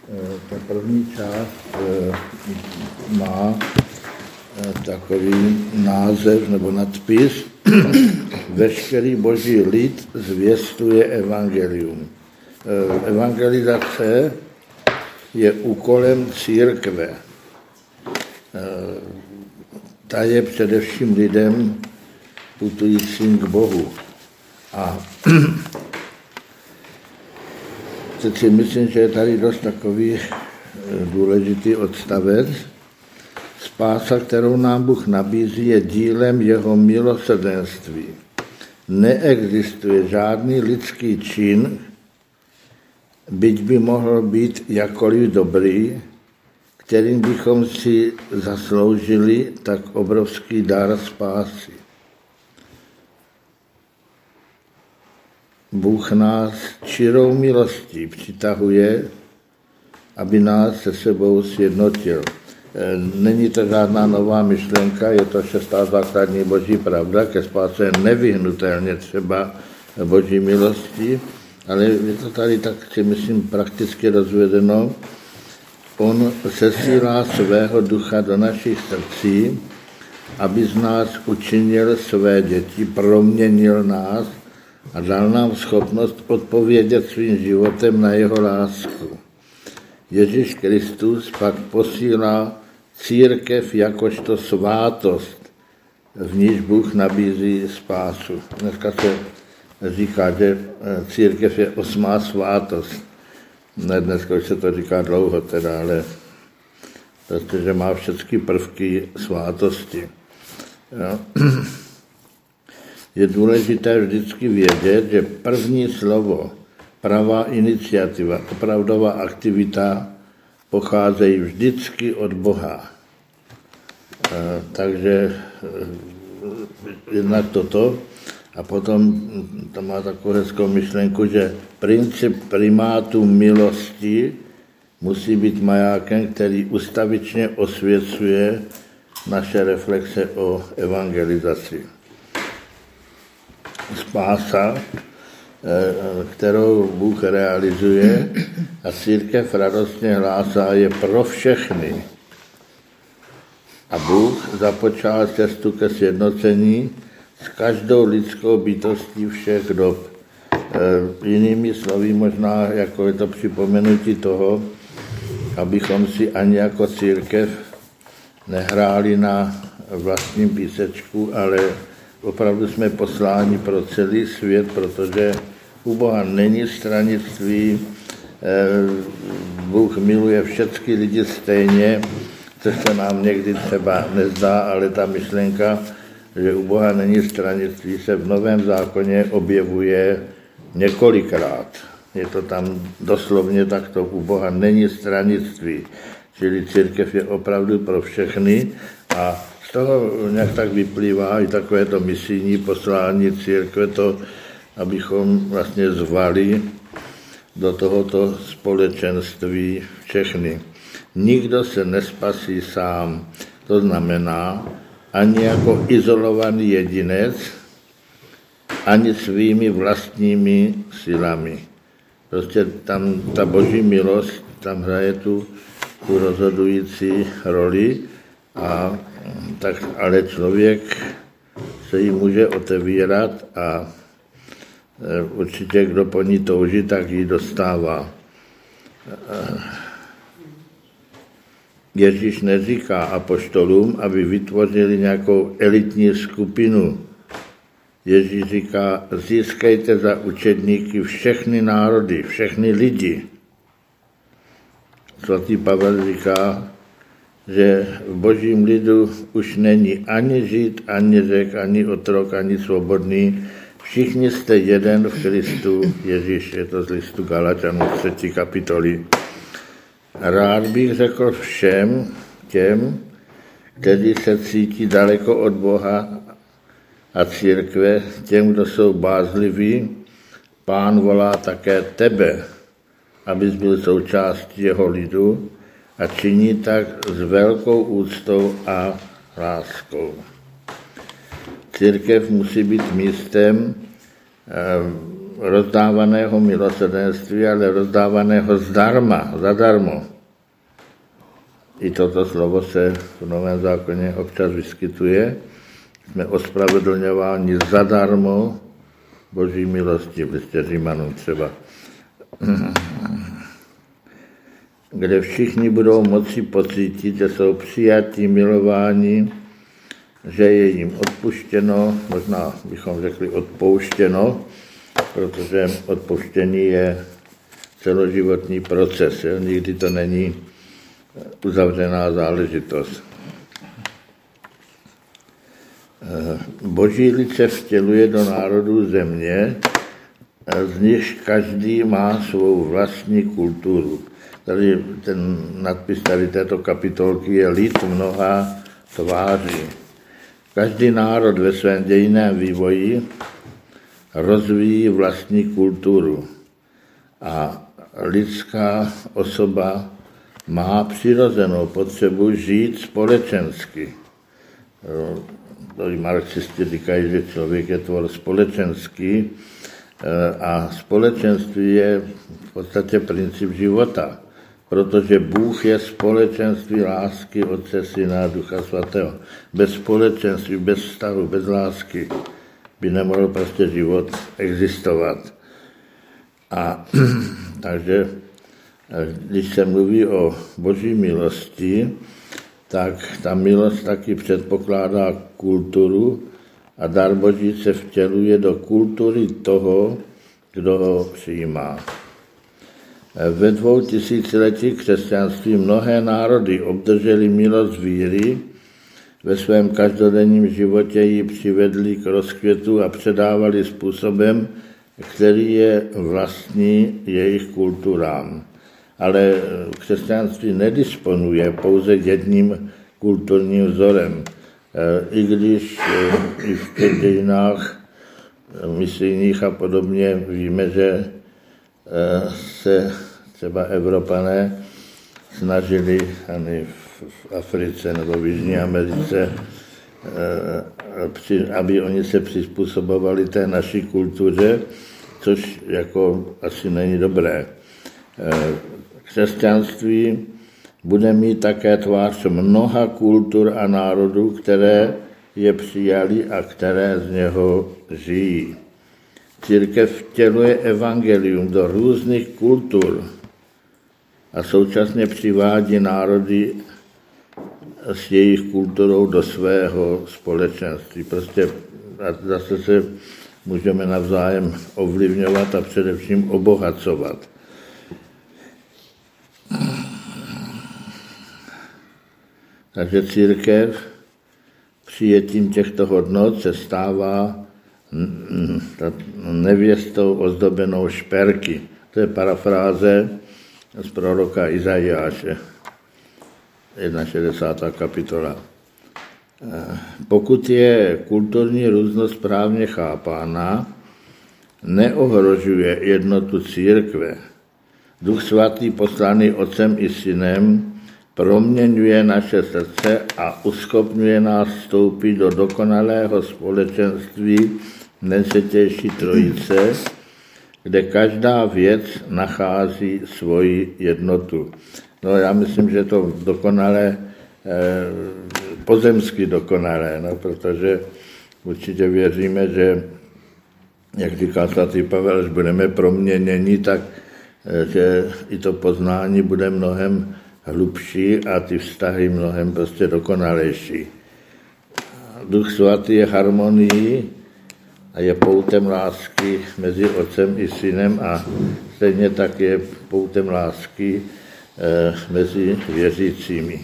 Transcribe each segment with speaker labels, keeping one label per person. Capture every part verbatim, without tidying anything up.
Speaker 1: Ta první část má takový název nebo nadpis Veškerý boží lid zvěstuje evangelium. Evangelizace je úkolem církve. Ta je především lidem putujícím k Bohu. A teď si myslím, že je tady dost takový důležitý odstavec. Spása, kterou nám Bůh nabízí, je dílem jeho milosrdenství. Neexistuje žádný lidský čin, byť by mohl být jakkoliv dobrý, kterým bychom si zasloužili tak obrovský dar spásy. Bůh nás čirou milostí přitahuje, aby nás se sebou sjednotil. Není to žádná nová myšlenka, je to šestá základní boží pravda, ke spáse je nevyhnutelně třeba boží milosti, ale je to tady tak, si myslím, prakticky rozvedeno. On sesílá svého ducha do našich srdcí, aby z nás učinil své děti, proměnil nás a dal nám schopnost odpovědět svým životem na jeho lásku. Ježíš Kristus pak posílá církev jakožto svátost, v níž Bůh nabízí spásu. Dneska se říká, že církev je osmá svátost. Ne, dneska už se to říká dlouho teda, ale protože má všechny prvky svátosti. Jo. Je důležité vždycky vědět, že první slovo, pravá iniciativa, opravdová aktivita pocházejí vždycky od Boha. E, takže jednak toto a potom to má takovou hezkou myšlenku, že princip primátu milosti musí být majákem, který ustavičně osvěcuje naše reflexe o evangelizaci. Spása, kterou Bůh realizuje a církev radostně hlásá, je pro všechny. A Bůh započal cestu ke sjednocení s každou lidskou bytostí všech dob. E, jinými slovy možná, jako je to připomenutí toho, abychom si ani jako církev nehráli na vlastním písečku, ale opravdu jsme posláni pro celý svět, protože u Boha není stranictví, Bůh miluje všechny lidi stejně, což se nám někdy třeba nezdá, ale ta myšlenka, že u Boha není stranictví, se v Novém zákoně objevuje několikrát. Je to tam doslovně takto, u Boha není stranictví, čili církev je opravdu pro všechny a z toho nějak tak vyplývá i takové to misijní poslání církve, to, abychom vlastně zvali do tohoto společenství všechny. Nikdo se nespasí sám, to znamená ani jako izolovaný jedinec, ani svými vlastními silami. Prostě tam ta boží milost tam hraje tu, tu rozhodující roli, a tak, ale člověk se jí může otevírat a určitě, kdo po ní touží, tak ji dostává. Ježíš neříká apoštolům, aby vytvořili nějakou elitní skupinu. Ježíš říká, získejte za učedníky všechny národy, všechny lidi. Svatý Pavel říká, že v božím lidu už není ani Žid, ani Řek, ani otrok, ani svobodný. Všichni jste jeden v Kristu Ježíš, je to z listu Galaťanů třetí kapitoly. Rád bych řekl všem těm, kteří se cítí daleko od Boha a církve, těm, kdo jsou bázliví, Pán volá také tebe, abys byl součástí jeho lidu, a činí tak s velkou úctou a láskou. Církev musí být místem, rozdávaného milosrdenství, ale rozdávaného zdarma, zadarmo. I toto slovo se v Novém zákoně občas vyskytuje. Jsme ospravedlňováni zadarmo Boží milosti, v listě Římanům třeba. Kde všichni budou moci pocítit, že jsou přijatí, milováni, že je jim odpuštěno, možná bychom řekli odpouštěno, protože odpuštění je celoživotní proces, jo? Nikdy to není uzavřená záležitost. Boží lid se vtěluje do národů země, z nichž každý má svou vlastní kulturu. Tady ten nadpis tady této kapitolky je lid mnoha tváří. Každý národ ve svém dějinném vývoji rozvíjí vlastní kulturu a lidská osoba má přirozenou potřebu žít společensky. Marxisti říkají, že člověk je tvor společenský a společenství je v podstatě princip života, protože Bůh je společenství lásky Otce, Syna a Ducha Svatého. Bez společenství, bez vztahu, bez lásky by nemohl prostě život existovat. A takže když se mluví o Boží milosti, tak ta milost taky předpokládá kulturu a dar Boží se vtěluje do kultury toho, kdo ho přijímá. Ve dvou tisíciletí křesťanství mnohé národy obdržely milost víry, ve svém každodenním životě ji přivedli k rozkvětu a předávali způsobem, který je vlastní jejich kulturám. Ale křesťanství nedisponuje pouze jedním kulturním vzorem. I když i v těch dějinách misijních a podobně víme, že se třeba Evropané snažili ani v Africe nebo v Jižní Americe, aby oni se přizpůsobovali té naší kultuře, což jako asi není dobré. Křesťanství bude mít také tvář mnoha kultur a národů, které je přijali a které z něho žijí. Církev vtěluje evangelium do různých kultur a současně přivádí národy s jejich kulturou do svého společenství. Prostě zase se můžeme navzájem ovlivňovat a především obohacovat. Takže církev přijetím těchto hodnot se stává nevěstou ozdobenou šperky. To je parafráze z proroka Izajáše, šedesátá první kapitola. Pokud je kulturní různost správně chápána, neohrožuje jednotu církve. Duch svatý poslaný Otcem i Synem proměňuje naše srdce a uschopňuje nás vstoupit do dokonalého společenství nejsvětější trojice, kde každá věc nachází svoji jednotu. No já myslím, že to dokonalé, eh, pozemsky dokonalé, no, protože určitě věříme, že, jak říká svatý Pavel, že budeme proměněni, tak eh, že i to poznání bude mnohem hlubší a ty vztahy mnohem prostě dokonalejší. Duch svatý je harmonií a je poutem lásky mezi Otcem i Synem a stejně tak je poutem lásky eh, mezi věřícími.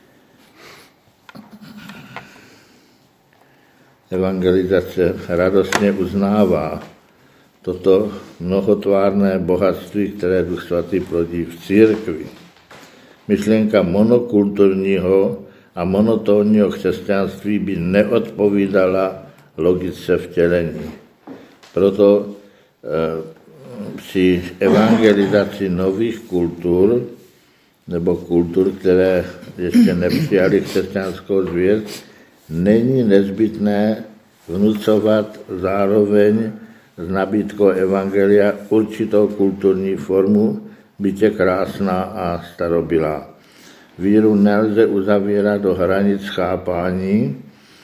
Speaker 1: Evangelizace radostně uznává toto mnohotvárné bohatství, které Duch svatý plodí v církvi. Myšlenka monokulturního a monotónního křesťanství by neodpovídala logice vtělení. Proto e, při evangelizaci nových kultur nebo kultur, které ještě nepřijali křesťanskou zvěst, není nezbytné vnucovat zároveň s nabídkou evangelia určitou kulturní formu, bytě krásná a starobylá. Víru nelze uzavírat do hranic chápání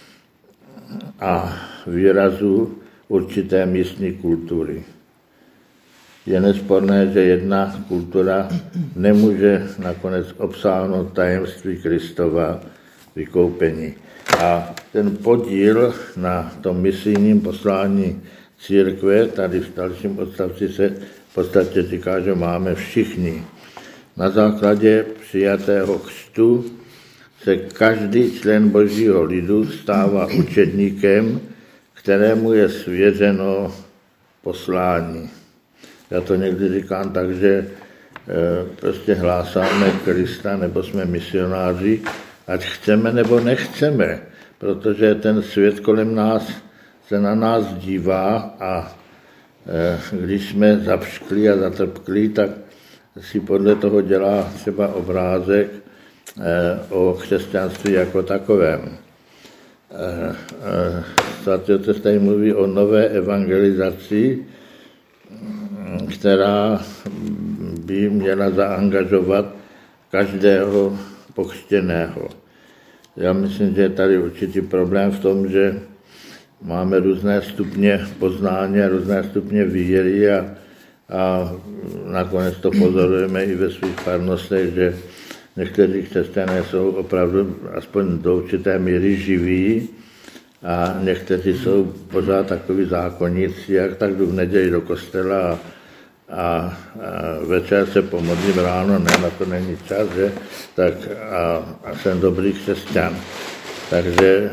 Speaker 1: a výrazu určité místní kultury. Je nesporné, že jedna kultura nemůže nakonec obsáhnout tajemství Kristova vykoupení. A ten podíl na tom misijním poslání církve, tady v dalším odstavci se v podstatě říká, že máme všichni. Na základě přijatého křtu se každý člen Božího lidu stává učedníkem, kterému je svěřeno poslání. Já to někdy říkám tak, že e, prostě hlásáme Krista, nebo jsme misionáři, ať chceme nebo nechceme, protože ten svět kolem nás se na nás dívá a e, když jsme zapšklí a zatrpklí, tak si podle toho dělá třeba obrázek e, o křesťanství jako takovém. E, e, Svatý otec tady mluví o nové evangelizaci, která by měla zaangažovat každého pokřtěného. Já myslím, že je tady určitý problém v tom, že máme různé stupně poznání a různé stupně víry a, a nakonec to pozorujeme i ve svých farnostech, že někteří křesťané jsou opravdu aspoň do určité míry živí a někteří jsou pořád takový zákonníci, jak tak jdu v neděli do kostela a, a, a večer se pomodlím, ráno ne, na to není čas, že? Tak a, a jsem dobrý křesťan. Takže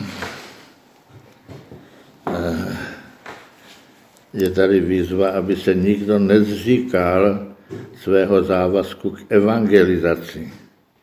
Speaker 1: je tady výzva, aby se nikdo nezříkal svého závazku k evangelizaci.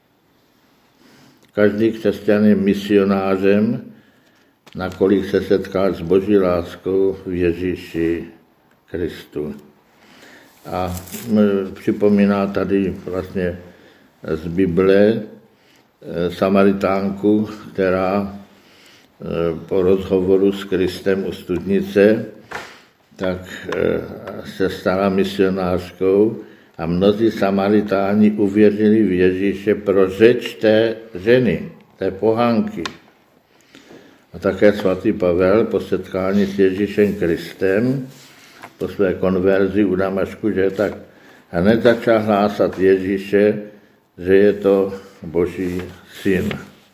Speaker 1: Každý křesťan je misionářem, nakolik se setká s Boží láskou v Ježíši Kristu. A připomíná tady vlastně z Bible Samaritánku, která po rozhovoru s Kristem u studnice tak se stala misionářkou a mnozí Samaritáni uvěřili v Ježíše pro řeč té ženy, té pohanky. A také svatý Pavel po setkání s Ježíšem Kristem, po své konverzi u Damašku, že tak hned začal hlásat Ježíše, že je to Boží syn.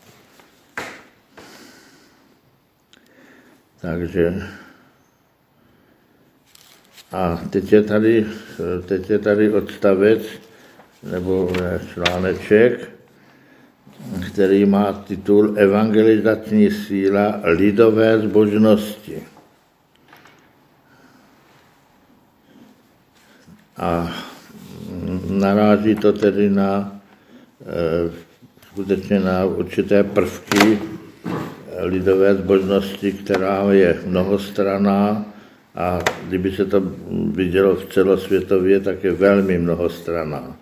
Speaker 1: Takže a teď je tady, teď je tady odstavec, nebo článeček, který má titul Evangelizační síla lidové zbožnosti. A naráží to tedy na skutečně na určité prvky lidové zbožnosti, která je mnohostranná a kdyby se to vidělo v celosvětově, tak je velmi mnohostranná.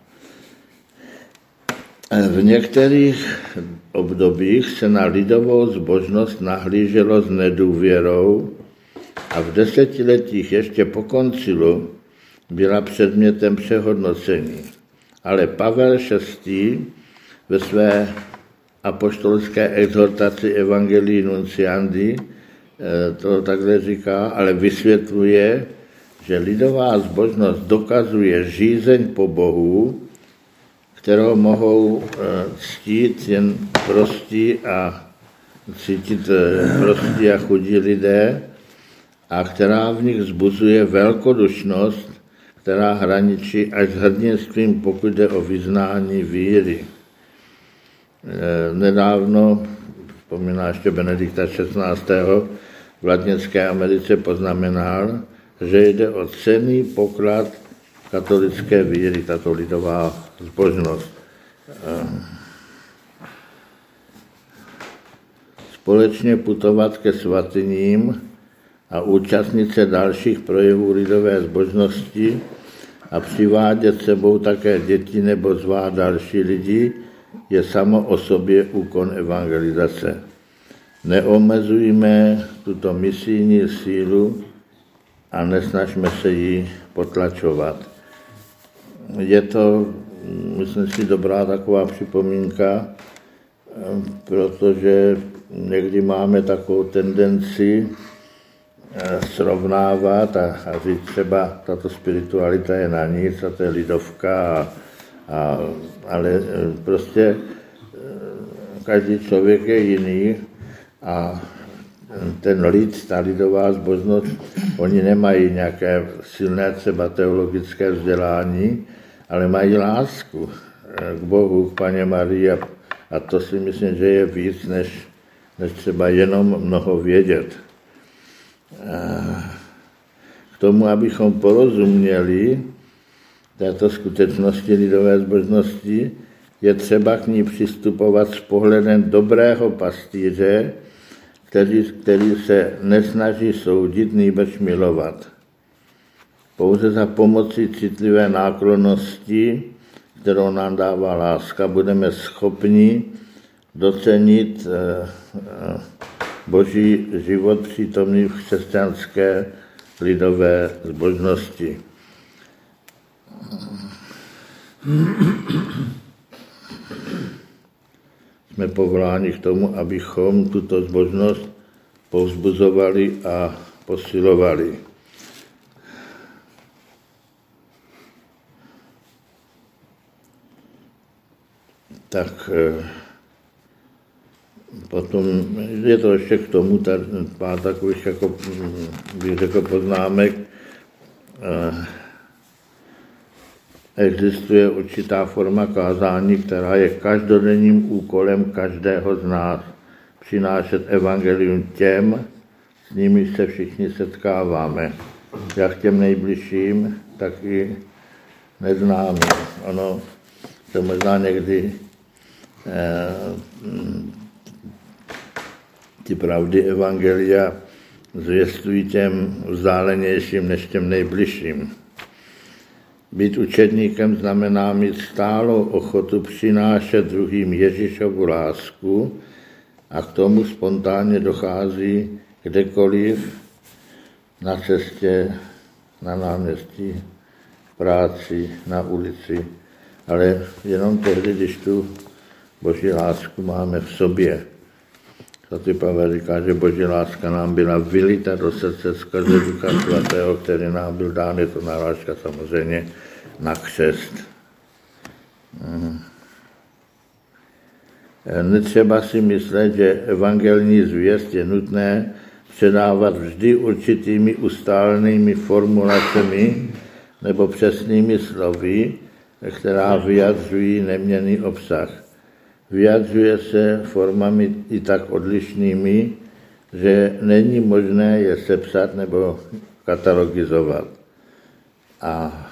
Speaker 1: V některých obdobích se na lidovou zbožnost nahlíželo s nedůvěrou a v desetiletích ještě po koncilu byla předmětem přehodnocení. Ale Pavel šestý ve své apoštolské exhortaci Evangelii Nunciandi to takhle říká, ale vysvětluje, že lidová zbožnost dokazuje žízeň po Bohu, kterou mohou ctít jen prostí a cítit prostí a chudí lidé a která v nich vzbuzuje velkodušnost, která hraničí až s hrdinstvím, pokud jde o vyznání víry. Nedávno, vzpomíná ještě Benedikta šestnáctého v Latinské Americe poznamenal, že jde o cenný poklad katolické víry, tato lidová zbožnost. Společně putovat ke svatyním a účastnit se dalších projevů lidové zbožnosti a přivádět sebou také děti nebo zvát další lidi je samo o sobě úkon evangelizace. Neomezujme tuto misijní sílu a nesnažme se ji potlačovat. Je to, myslím si, dobrá taková připomínka, protože někdy máme takovou tendenci srovnávat a, a říct třeba, tato spiritualita je na nic a to je lidovka, a, a, ale prostě každý člověk je jiný a ten lid, ta lidová zbožnost, oni nemají nějaké silné třeba teologické vzdělání, ale mají lásku k Bohu, k Paně Marii, a, a to si myslím, že je víc, než, než třeba jenom mnoho vědět. K tomu, abychom porozuměli této skutečnosti lidové zbožnosti, je třeba k ní přistupovat s pohledem dobrého pastýře, který, který se nesnaží soudit, nýbrž milovat. Pouze za pomoci citlivé náklonnosti, kterou nám dává láska, budeme schopni docenit Boží život přítomný v křesťanské lidové zbožnosti. Jsme povoláni k tomu, abychom tuto zbožnost povzbuzovali a posilovali. Tak potom je to ještě k tomu pár takových, jako bych řekl, poznámek. Existuje určitá forma kázání, která je každodenním úkolem každého z nás. Přinášet evangelium těm, s nimi se všichni setkáváme. Jak těm nejbližším, tak i neznámým. Ono to možná někdy eh, ty pravdy evangelia zvěstují těm vzdálenějším než těm nejbližším. Být učedníkem znamená mít stálou ochotu přinášet druhým Ježíšovu lásku a k tomu spontánně dochází kdekoliv na cestě, na náměstí, v práci, na ulici, ale jenom tehdy, když tu Boží lásku máme v sobě. Svatý Pavel říká, že Boží láska nám byla vylita do srdce skrze Ducha Svatého, který nám byl dán, je to narážka samozřejmě na křest. Netřeba si myslet, že evangelní zvěst je nutné předávat vždy určitými ustálenými formulacemi nebo přesnými slovy, která vyjadřují neměnný obsah. Vyjadřuje se formami i tak odlišnými, že není možné je sepsat nebo katalogizovat. A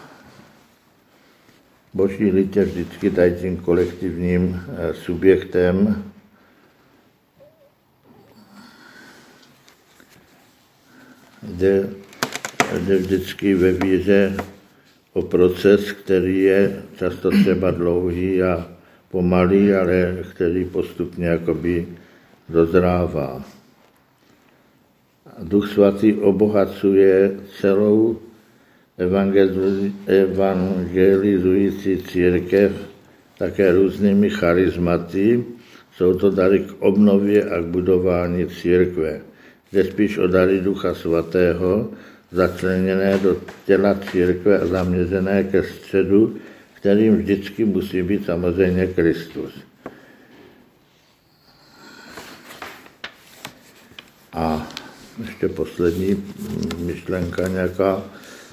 Speaker 1: Boží lid je vždycky tady tím kolektivním subjektem. Jde, jde vždycky ve víře o proces, který je často třeba dlouhý a pomalý, ale který postupně jakoby dozrává. Duch Svatý obohacuje celou evangelizující církev také různými charizmaty. Jsou to dary k obnově a k budování církve. Jde spíš o dary Ducha Svatého, začleněné do těla církve a zaměřené ke středu, kterým vždycky musí být samozřejmě Kristus. A ještě poslední myšlenka nějaká.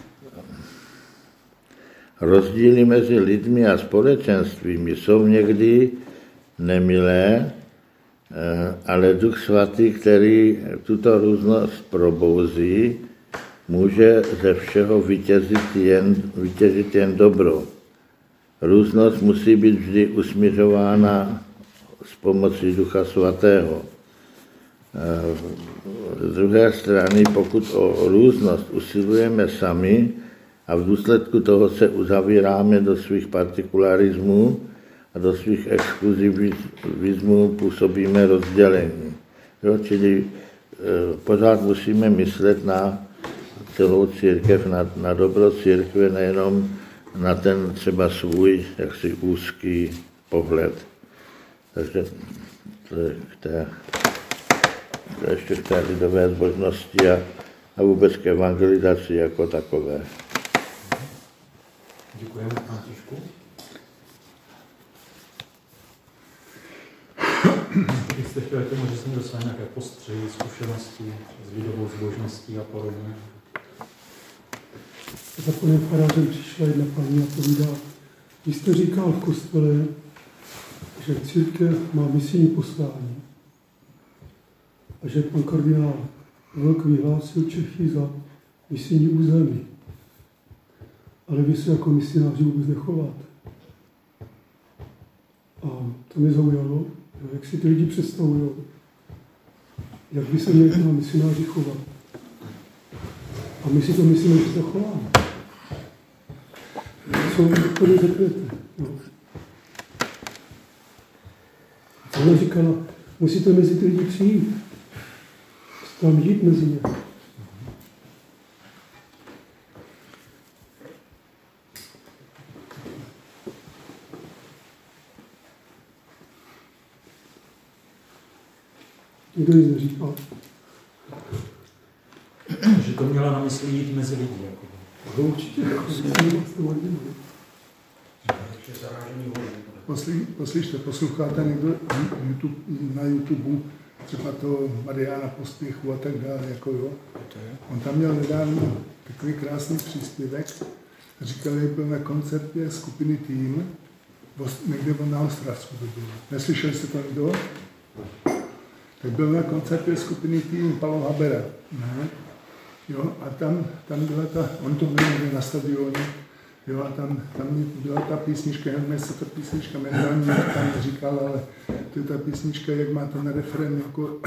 Speaker 1: Rozdíly mezi lidmi a společenstvími jsou někdy nemilé, ale Duch Svatý, který tuto různost probouzí, může ze všeho vytěžit jen, vytěžit jen dobro. Různost musí být vždy usměřována s pomocí Ducha Svatého. Z druhé strany, pokud o různost usilujeme sami a v důsledku toho se uzavíráme do svých partikularismů a do svých exkluzivismů, působíme rozdělení. Jo, čili e, pořád musíme myslet na celou církev, na, na dobro církve, nejenom na ten třeba svůj jaksi úzký pohled. Takže to je k té, to ještě k té lidové zbožnosti a, a vůbec k evangelizaci jako takové.
Speaker 2: Děkujeme, Františku. Když jste chtěli tomu, že jsem dostal nějaké postřehy, zkušenosti s lidovou zbožností a podobně.
Speaker 3: Za panem farářem přišla jedna paní a povídá, vy jste říkal v kostele, že církev má misijní poslání a že pan kardinál Vlk vyhlásil Čechy za misijní území. Ale vy se jako misionáři vůbec nechováte. A to mě zaujalo, jak si ty lidi představují, jak by se měli na misionáři chovat. A my si to myslíme, že se chováme. Co vy to řeknete? No. Ona říkala, musíte mezi ty lidi přijít. Tam jít mezi ně. Nikdo nic neříkal.
Speaker 2: Že to měla na mysli jít mezi lidi. Jako.
Speaker 3: To určitě.
Speaker 4: Poslyšte, poslyšte, posloucháte někdo YouTube, na YouTube třeba to Mariána Pospěchu a tak dále, jako jo. On tam měl nedávno takový krásný příspěvek. Říkal, že byl na koncertě skupiny Tým, někde na Ostravsku to bylo. Neslyšeli jste to někdo? Tak byl na koncertě skupiny Tým Palo Habera. Ne? Jo, a tam, tam byla ta, on to byl na stadioně, jo, a tam, tam byla ta písnička, nevím, jestli ta písnička jmenuje, tam říkal, ale to je ta písnička, jak má ten refrén, jako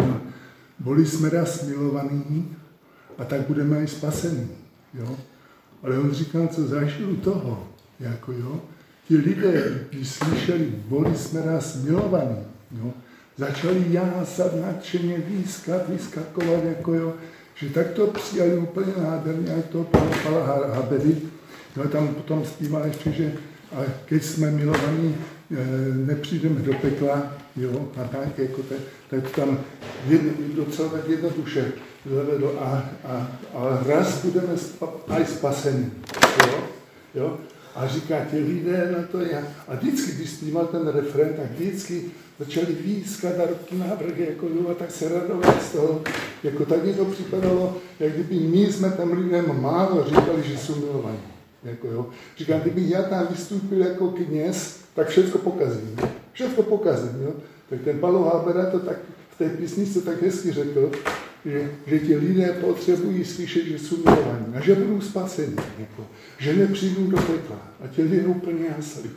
Speaker 4: byli jsme raz milovaní a tak budeme i spasení, jo. Ale on říkal, co zažil toho, jako jo, ti lidé, když slyšeli, byli jsme raz milovaní, jo, začali jásat, nadšeně výskat, vyskakovat, jako jo, že tak to přijali úplně nádherně, jak to Pala Habery. No, tam potom zpívá ještě, že a když jsme milovaní, nepřijdeme do pekla, jo, a tak, jako te, tak tam jedno, docela tak jednoduše zavedlo a, a, a raz budeme aj spaseni, jo, jo. A říká, ti lidé na to já. A vždycky, když zpíval ten refrén, tak vždycky začali výskat a ruky návrh, jako jo, a tak se radovat z toho. Jako tak mi to připadalo, jak kdyby my jsme tam lidem málo říkali, že jsou milovaní. Jako jo. Říkám, kdyby já tam vystoupil jako kněz, tak všechno pokazím. Všechno pokazím, jo. Tak ten Palo Habera to tak v té písničce tak hezky řekl, že, že ti lidé potřebují slyšet, že jsou milovaní a že budou spaseni, jako, že nepřijdou do pekla a ti lidé úplně jásali.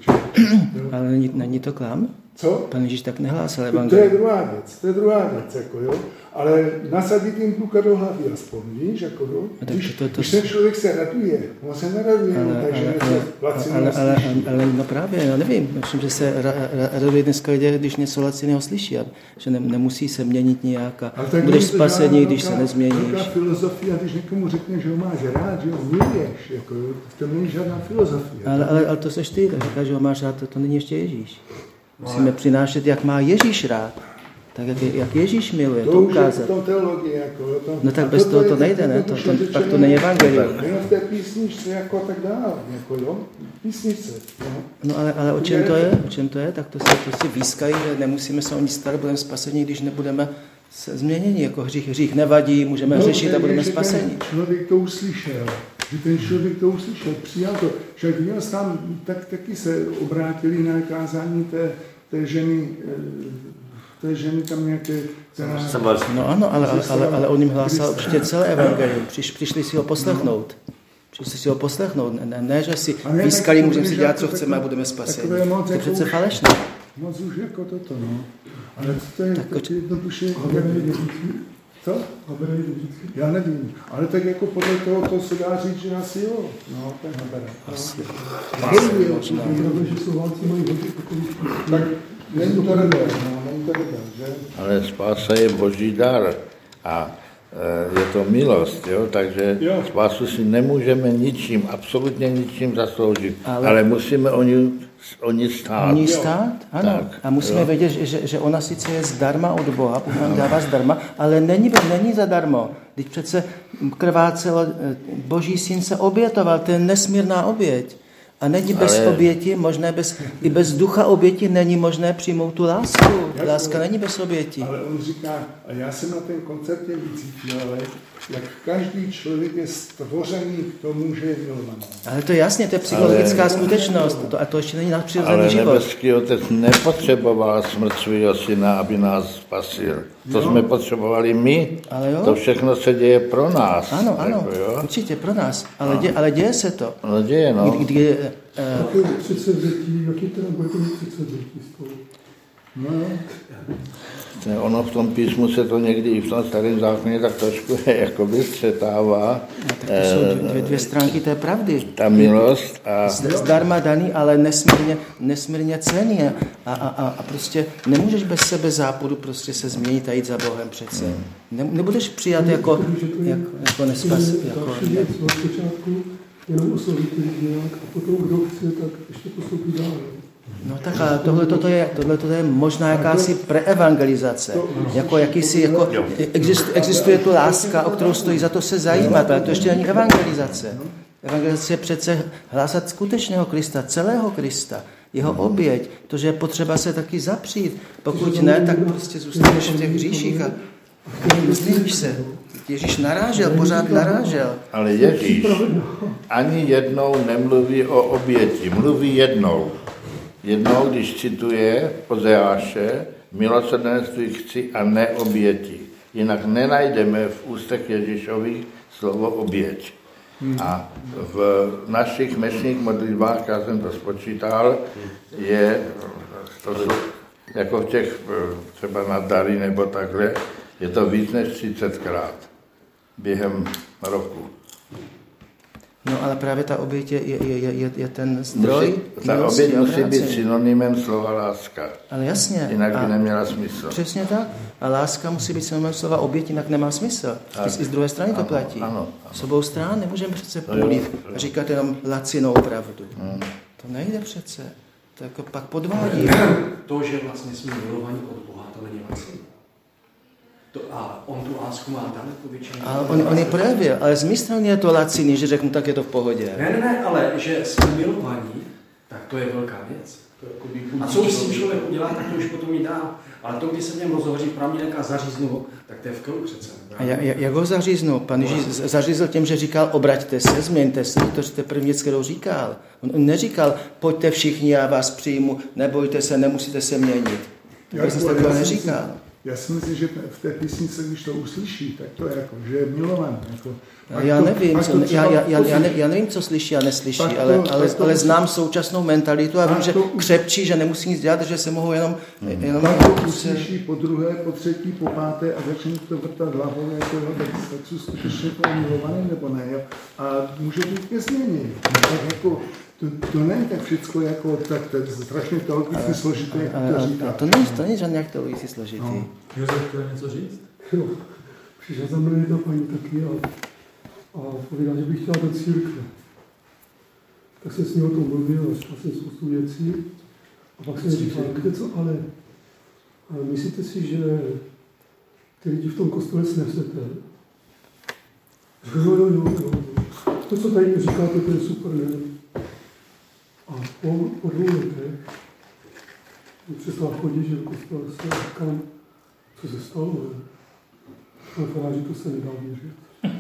Speaker 5: Ale není, není to klam?
Speaker 4: Co?
Speaker 5: Pan Ježíš tak nehlásal
Speaker 4: evangelium. To je druhá věc, to je druhá věc, jako jo. Ale nasadit jim kluka do hlavy aspoň, víš, jako jo. Když, to, to, to, když ten člověk se raduje, on se neraduje, ale, no, takže
Speaker 5: ale,
Speaker 4: ale,
Speaker 5: ale, ale, ale, ale no právě, já nevím, myslím, že se ra, ra, raduje dneska lidé, když něco laciného slyší, a že ne, nemusí se měnit nějak a budeš spasený, když se nezměníš.
Speaker 4: Velká filozofie, když někomu řekneš, že ho máš rád, že ho miluješ, jako jo, to není žádná filozofie.
Speaker 5: Ale, ale, ale to seš ty, tak říkáš, že ho máš rád, to, to není ještě Ježíš. Musíme přinášet, jak má Ježíš rád. Tak jak, jak Ježíš miluje, to,
Speaker 4: to
Speaker 5: ukázat.
Speaker 4: To teologie, jako, to,
Speaker 5: no tak bez toho to nejde, ne? To, to, pak to není evangelium.
Speaker 4: Jenom v té písničce, jako tak dále, jako jo, písničce. Jo.
Speaker 5: No ale, ale o čem to je? O čem to je? Tak to si, to si výskají, že nemusíme se o nic starat, budeme spaseni, když nebudeme změněni, jako hřích, hřích nevadí, můžeme no, řešit a budeme spaseni.
Speaker 4: Člověk to uslyšel, že ten člověk to uslyšel, přijal to. Však měl tam, tak taky se obrátili na kázání té, té ženy, té ženy tam nějaké... Která...
Speaker 5: No ano, ale, ale, ale, ale on jim hlásal určitě celé evangelium. Přiš, přišli si ho poslechnout. Přišli si ho poslechnout. Ne, ne že si výskali, můžeme si dělat, co chceme a budeme spaseni. To je přece falešné.
Speaker 4: Moc už jako toto, no. Ale to je
Speaker 5: tak
Speaker 4: jednoduše... Co? Já nevím, ale tak jako podle toho to se dá říct, že asi jo. No, ten Habera.
Speaker 5: Asi.
Speaker 3: Možná. Že Slováci mají hodně takových...
Speaker 4: Tak není to rebel, no, není to rebel, že?
Speaker 1: Ale spása je boží dar a je to milost, jo? Takže jo. Spásu si nemůžeme ničím, absolutně ničím zasloužit, ale, ale musíme o ní, o ní stát.
Speaker 5: O ní stát, ano. Tak, a musíme jo. vědět, že, že ona sice je zdarma od Boha, Bůh nám dává zdarma, ale není, není zadarmo. Teď přece krvácelo, Boží syn se obětoval, to je nesmírná oběť. A není bez ale... oběti, možné bez, i bez ducha oběti není možné přijmout tu lásku. Láska není bez oběti.
Speaker 4: Ale on říká, a já jsem na ten koncertě vycítil, ale jak každý člověk je stvořený k tomu, že je milovaný.
Speaker 5: Ale to je jasně, to je psychologická ale... skutečnost. To, a to ještě není náš přirozený život.
Speaker 1: Ale nebeský otec nepotřeboval smrt svého syna, aby nás spasil. To no. jsme potřebovali my. Ale jo. To všechno se děje pro nás.
Speaker 5: Ano, ano, jako, určitě pro nás. Ale, dě, ale děje se to.
Speaker 1: No děje, no.
Speaker 5: Kdy, kdy, uh,
Speaker 3: předsevzetí, jaký teda bude to předsevzetí z toho?
Speaker 1: No, ono v tom písmu se to někdy i v tom starém zákoně tak trošku jakoby střetává.
Speaker 5: No, tak to jsou dvě, dvě stránky té pravdy.
Speaker 1: Ta milost a...
Speaker 5: Zdarma daný, ale nesmírně, nesmírně cenný. A, a, a, a prostě nemůžeš bez sebe západu prostě se změnit a jít za Bohem přece. Hmm. Ne, nebudeš přijat jako, jak, jako nespas. Jako, ne.
Speaker 3: Jenom oslovíte nějak a potom kdo chce, tak ještě postoupí dál.
Speaker 5: No tak ale tohle toto je, tohle toto je možná jakási preevangelizace. Jako jakýsi, jako existuje tu láska, o kterou stojí za to se zajímat, ale to ještě není evangelizace. Evangelizace je přece hlásat skutečného Krista, celého Krista, jeho oběť, to, že je potřeba se taky zapřít. Pokud ne, tak prostě zůstaneš v těch hříších a nezměníš se. Ježíš narážel, pořád narážel.
Speaker 1: Ale Ježíš ani jednou nemluví o oběti, mluví jednou. Jednou, když cituje Ozeáše, milosrdenství chci a ne oběti. Jinak nenajdeme v ústech Ježíšových slovo oběť. A v našich dnešních modlitbách, já jsem to spočítal, je to jsou, jako v těch třeba na dary nebo takhle, je to víc než třicetkrát během roku.
Speaker 5: No ale právě ta oběť je, je, je, je, je ten zdroj.
Speaker 1: Musí, ta oběť musí být synonymem slova láska.
Speaker 5: Ale jasně.
Speaker 1: Jinak by neměla smysl.
Speaker 5: Přesně tak. A láska musí být synonymem slova oběť, jinak nemá smysl. I z druhé strany ano, to platí. Ano, ano. S obou stran nemůžeme přece půlit a říkat jenom lacinou pravdu. Hmm. To nejde přece. To jako pak podvádí.
Speaker 2: To, že vlastně jsme milovaní od Boha, to není lacinou. To, a on tu lásku má daleko většinou.
Speaker 5: Ale on, on ji projevil, ale z mé strany je to laciný, že řeknu, tak je to v pohodě.
Speaker 2: Ne, ne, ne, ale že jsme milovaní, tak to je velká věc. To je jako a co už s tím člověk udělá, tak to už potom jí dá. Ale to, když se v něm rozhoří, právě nějaká zaříznu, tak to je v krvu přece.
Speaker 5: A já, jak ho zaříznu? Pan Ježíš zařízl tím, že říkal, obraťte se, změňte se. To je první věc, kterou říkal. On, on neříkal, pojďte všichni, já vás přijmu, nebojte se, nemusíte se měnit. Já jsem takového neříkal.
Speaker 4: Já si myslím, že v té písnice, když to uslyší, tak to je jako, že je milovaný. Jako,
Speaker 5: já,
Speaker 4: to,
Speaker 5: nevím, co,
Speaker 4: to
Speaker 5: já, já, já, ne, já nevím, co slyší a neslyší, to, ale, ale, to, ale znám současnou mentalitu a vím, že křepčí, že nemusí nic dělat, že se mohou jenom...
Speaker 4: Hmm. jenom to uslyší po druhé, po třetí, po páté a začne to vrtat hlavou, jako, tak, tak jsou skutečně to milovaný nebo ne. Jo? A může být ke změně. Tak jako, To, to není tak všecko jako tak, tak strašně teologicky složité, jak to říká.
Speaker 5: A to není, to není žádný teologicky složitý. No.
Speaker 2: Josef, chtěl něco říct?
Speaker 3: Jo, přišla za mnou jedna paní taky a, a povídala, že bych chtěla do církve. Tak jsem s ní o tom mluvil a říkal jsem spoustu věcí. A pak jsem říkal, kde co, ale, ale myslíte si, že ty lidi v tom kostele snesete? Říkal, jo, jo, jo, jo. To, co tady říkáte, to je super, ne? A po, po dvou letech přestala chodit, že do kostela se říkám, co se stalo, ne? Pan faráři, to se nedá věřit.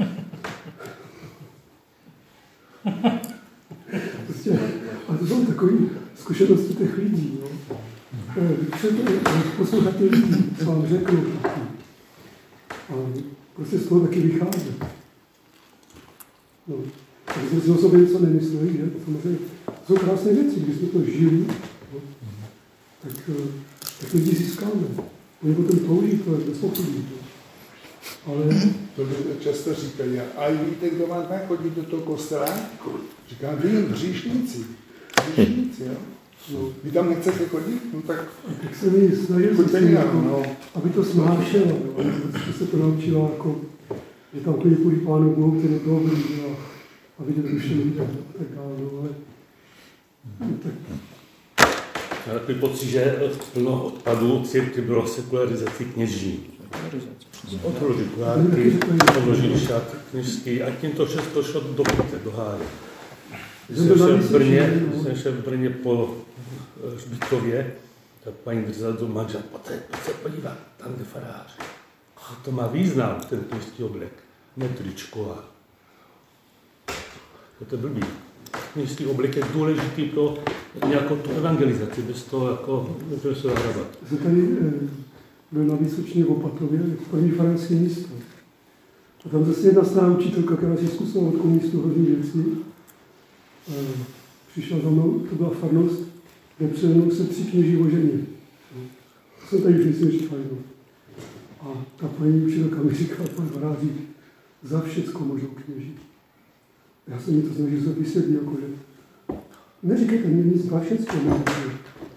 Speaker 3: Prostě, a to jsou takové zkušenosti těch lidí, no. Poslouchat ty lidi, co vám řeknou. A prostě z toho taky vychází. No. Takže jsme si o sobě něco nemysleli, že? Samozřejmě jsou krásné věci, když jsme to žili, no, tak, tak lidi získáme. Oni potom touží, to je bezpochybný. Ale...
Speaker 4: To často říkají, a víte, kdo má tak chodí do toho kostela? Říkám, vy hříšníci. Hříšníci, jo? No. Vy tam nechcete chodit? No tak...
Speaker 3: Tak se mi snažil, jako, no. Aby to snášelo, aby se to naučilo jako že tam klidně půjde Pánu Bohu, který to dobrý a, a vidět rušení a tak dále, ale tak.
Speaker 6: Já takový pocit, že plno odpadů církvi bylo sekularizací kněží. Odložili kulárky, odložili šat kněžský a tím to všechno šlo do pěte, do háje. Jsem šel v Brně, jsem šel v Brně po Žbíkově, tak paní držela do manžel, pojď se, pojď se podívat, tam jde farář. A to má význam, ten kněžský oblek, ne tričko a... To je blbý. Kněžský oblek je důležitý pro nějakou tu evangelizaci, bez toho jako můžeme se zahrabat.
Speaker 3: Jsem tady eh, byl na Vysočině v Opatově, v první faránské místo. A tam zase jedna stará učitelka, která si zkusila od komunistů hodně věcí. Eh, přišla za mnou, to byla farnost, kde přede mnou se tři kněží o ženě. To jsem tady už nejsem říkal. A ta paní učitelka mi říkala, pan Varářík, za všecko můžou kněží. Já jsem mi to snažil se vysvětlit, jako že neříkejte mi nic, za všecko můžou kněží.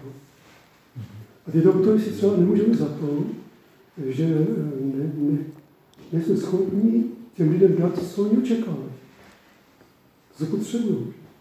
Speaker 3: A ty doktory si třeba nemůžeme za to, že ne, ne, nejsme schopni těm lidem dát, co oni očekávají. Co potřebují.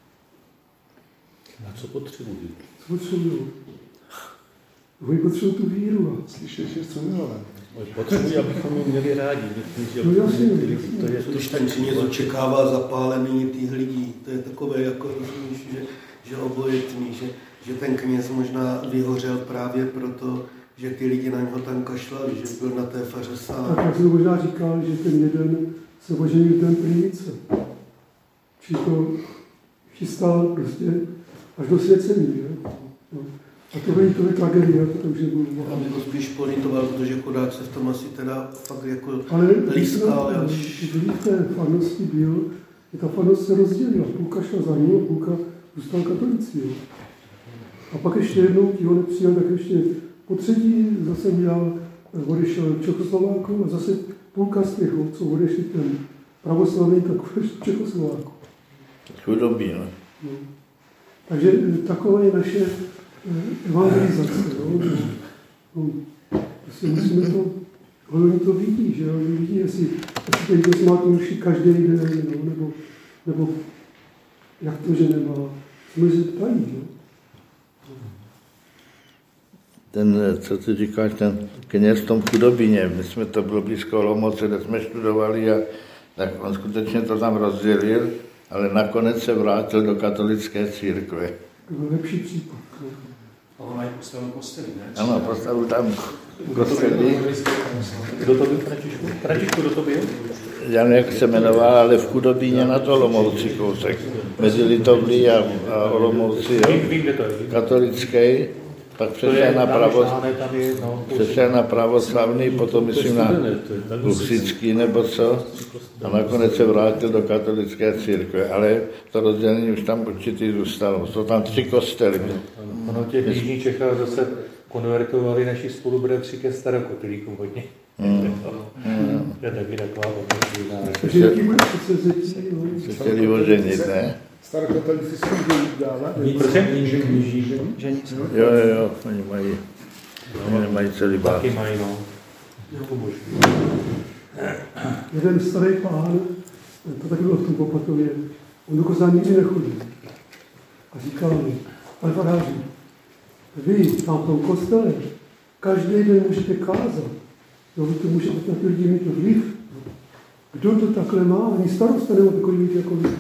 Speaker 6: A co potřebují?
Speaker 3: Co potřebují? Oni potřebují tu víru.
Speaker 4: Slyšíš, že co milovat?
Speaker 6: Potřebují, abychom je měli rádi.
Speaker 3: No jasně,
Speaker 6: to je,
Speaker 7: když ten kněz očekává zapálení těch lidí, to je takové, jako rozumíš, že, že obojetný, že, že ten kněz možná vyhořel právě proto, že ty lidi na něho tam kašlali, že byl na té faře sám.
Speaker 3: Tak já jsem možná říkal, že ten jeden se oženil ten prýnice. Či to chystal prostě až do svěcení, že? No. A to bylo to je tragédie, to už nebylo bohatý.
Speaker 7: Já bych to spíš politoval, protože chudák se v tom asi teda fakt jako
Speaker 3: ale
Speaker 7: lískal.
Speaker 3: Ale když v té farnosti byl, že ta farnost se rozdělila. Půlka šla za ním a půlka zůstala katolicí. Jo. A pak ještě jednou, ti ho nepřijal, tak ještě po třetí zase měl, odešel Čechoslovákům a zase půlka z těch, co odešli ten pravoslavný, tak odešel Čechoslovákům.
Speaker 1: Chudobí, no.
Speaker 3: no. Takže taková je naše evangelizace, jo. No, prostě musíme to, oni to vidí, že oni vidí, jestli, jestli ten kdo má to uši každý den, no, nebo, nebo jak to, že nemá, jsme se ptají, jo.
Speaker 1: Ten, co ty říkáš, ten kněz v tom Chudobíně, my jsme to bylo blízko Olomouce, kde jsme studovali a tak on skutečně to tam rozdělil, ale nakonec se vrátil do katolické církve.
Speaker 3: To byl lepší případ. No.
Speaker 2: A on mají postavil kostely, ne?
Speaker 1: Ano, postavil tam kostely.
Speaker 6: Kdo to byl, Františku? Františku, kdo to byl?
Speaker 1: Já nevím, jak se jmenoval, ale v Chudobíně nad Olomouci kousek. Mezi Litovlí a, a Olomouci, jo.
Speaker 6: Vím, kde to je.
Speaker 1: Katolický, pak přešel na, pravo, přešel na pravoslavný, potom myslím na Luxický nebo co. A nakonec se vrátil do katolické církve, ale to rozdělení už tam určitě zůstalo. Jsou tam tři kostely.
Speaker 6: Ono těch jižních Čechách zase konvertovali naši spolubratři ke starokatolíkům hodně.
Speaker 1: Hmm.
Speaker 6: To je taky taková otázka.
Speaker 1: Se chtěli oženit, ne?
Speaker 4: Starokatolíci si můžou dávat?
Speaker 6: Žení se.
Speaker 1: Jo, jo, jo, oni mají, oni nemají celý bát.
Speaker 6: Taky mají, no.
Speaker 3: Jeden starý pán, to taky bylo v tom Popatově, on do kostela nikdy nechodí. A říkal mi, ale faráři, vy tam v tom kostele každý den můžete kázat. Jo, vy to můžete na ty lidi mít vliv. Kdo to takhle má? Ani starosta nemá takový lidi jako vy.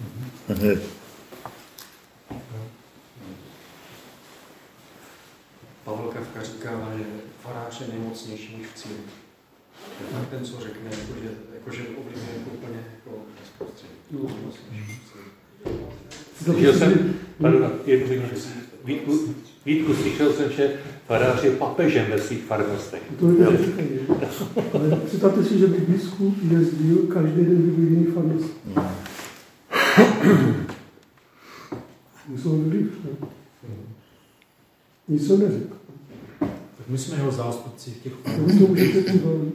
Speaker 2: Pavel Kafka říká, že farář je nejmocnější než v církvi. Tak ten, co řekne, jakože, jakože ovlivňuje jako úplně jako bezprostředně.
Speaker 6: Slyšel jsem, pardon, jednu řeknu, Vítku, Vítku, slyšel jsem, že farář je papežem ve svých farnostech.
Speaker 3: To je to, ale představte si, že by biskup jezdil, každý den by byl jiný farnost. Musel vliv, ne? Nic jsem neřekl.
Speaker 8: Tak my jsme jeho zástupci v těch
Speaker 3: To vy to můžete přibavit.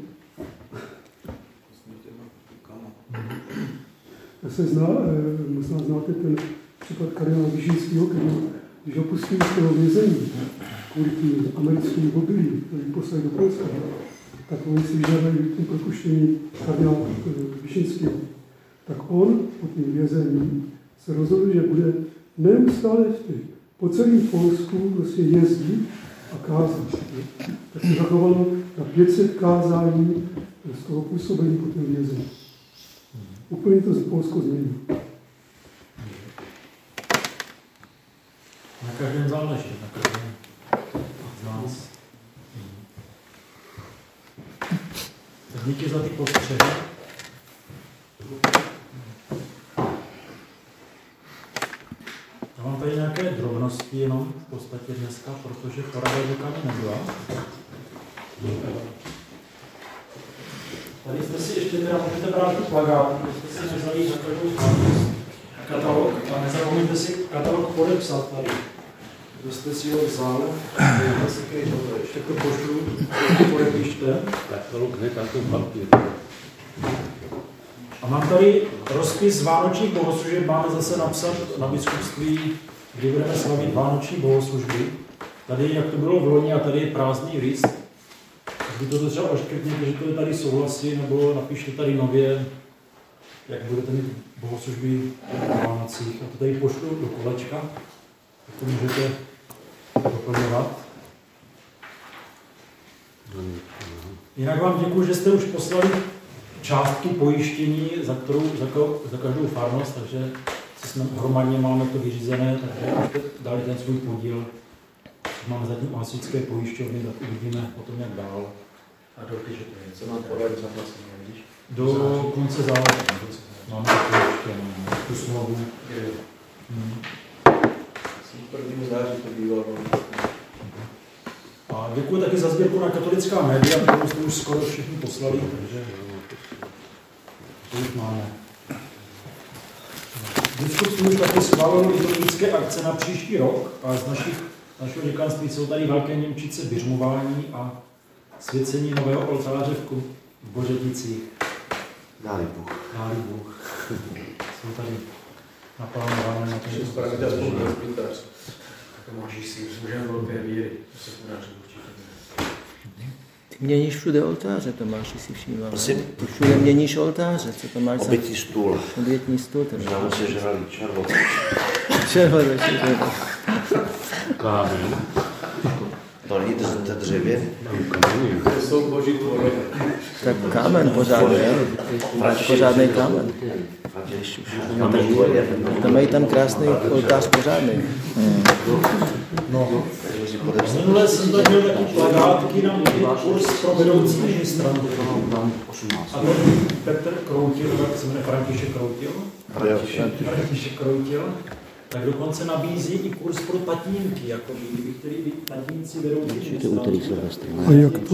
Speaker 3: Já se zná, možná znáte ten případ kardinála Vyšinského, když opustili z toho vězení kvůli tím americkým mobilím, který poslali do Polska, tak oni si vyžádají tím propuštění kardinála Višinského. Tak on po tím vězení se rozhodl, že bude neustále po celém Polsku prostě jezdit a kázat. Tak se zachovalo na pět set kázání z toho působení po tom vězení. Úplně to z Polsko změnilo.
Speaker 8: Na každém záleží, na každém z nás. Tak díky za ty postřehy. Já mám tady nějaké drobnosti jenom v podstatě dneska, protože porada rukami nebyla. Tady jste si ještě teda můžete brát tu plagát, jste si nezalít za každou katalog a nezapomeňte si katalog podepsat tady. Kdo jste si ho vzal, ještě to pošlu, to podepište.
Speaker 6: Katalog ne, tam ten papír.
Speaker 8: A mám tady rozpis vánočních bohoslužeb, máme zase napsat na biskupství, kdy budeme slavit vánoční bohoslužby. Tady, jak to bylo v loni, a tady je prázdný list. Když to třeba oškrtněte, že to je tady souhlasí, nebo napište tady nově, jak budete mít bohoslužby v Vánocích. A to tady pošlu do kolečka, tak to můžete doplňovat. Jinak vám děkuji, že jste už poslali částky pojištění za, kterou, za, za každou farnost, takže jsme hromadně máme to vyřízené, takže už dali ten svůj podíl. Máme zatím hasičské pojišťovny, tak uvidíme potom, jak dál.
Speaker 2: A do že to je, co mám podat zaplacení, vidíš?
Speaker 8: Do konce záleží. Máme to ještě tu smlouvu. Hmm.
Speaker 2: Prvním září to bývalo.
Speaker 8: A děkuji taky za sbírku na katolická média, kterou jsme už skoro všichni poslali, takže to už máme. Biskupství už taky schválilo liturgické akce na příští rok a z našich, našeho děkanství jsou tady Velké Němčice, biřmování a svěcení nového oltáře v Bořeticích.
Speaker 7: Dáli Bůh.
Speaker 8: Dáli Bůh. Jsou tady naplánované na
Speaker 2: Ještě spravíte aspoň presbytář. Tomáš si služen velké víry, to se podaří určitě.
Speaker 5: Ty měníš všude oltáře, Tomáš, si všímal.
Speaker 9: Prosím?
Speaker 5: Ty všude měníš oltáře, co to máš za...
Speaker 9: Obětní stůl.
Speaker 5: Obětní stůl.
Speaker 9: Znám se žrali červoc.
Speaker 5: Červoc, červoc.
Speaker 6: Kámen.
Speaker 9: To není to dřevě?
Speaker 2: To jsou boží tvory.
Speaker 5: Tak kámen pořádný, pořádný kámen.
Speaker 9: No,
Speaker 5: To mají tam krásný oltář pořádný. Hmm.
Speaker 8: No, minule jsem tady měl taky plagátky na kurz pro vedoucí ministrantů. A to Petr Kroutil, jak se jmenuje František Kroutil, František Kroutil, tak dokonce nabízí i kurz pro tatínky, jako kdyby chtěli být tatínci vedoucí ministrantů.
Speaker 3: A jak to